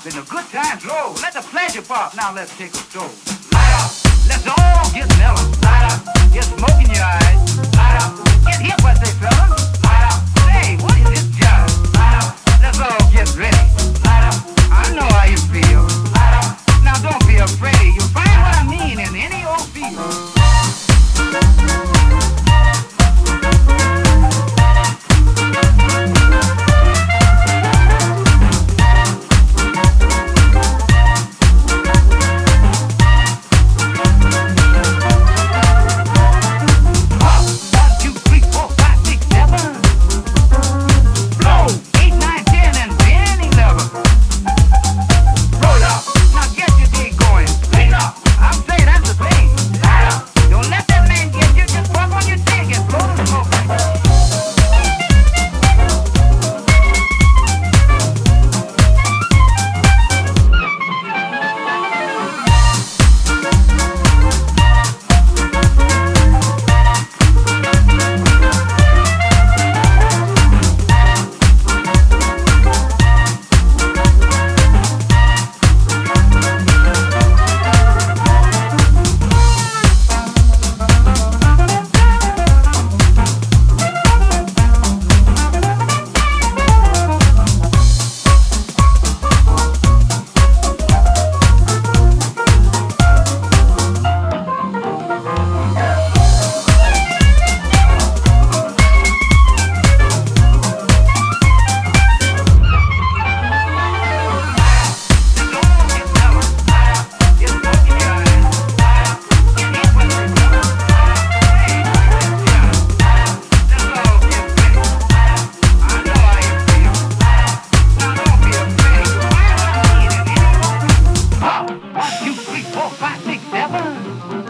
up and the good times roll. Let the pleasure pop. Now let's take a stroll. Light up. Let's all get mellow. Light up. Get smoke in your eyes. Light up. Get hip, what they fellas. Light up. Hey, what is this job? Light up. Let's all get ready. Light up. I know how you feel. Light up. Now don't be afraid. You'll find what I mean in any old field. One, two, three, four, five, six, seven.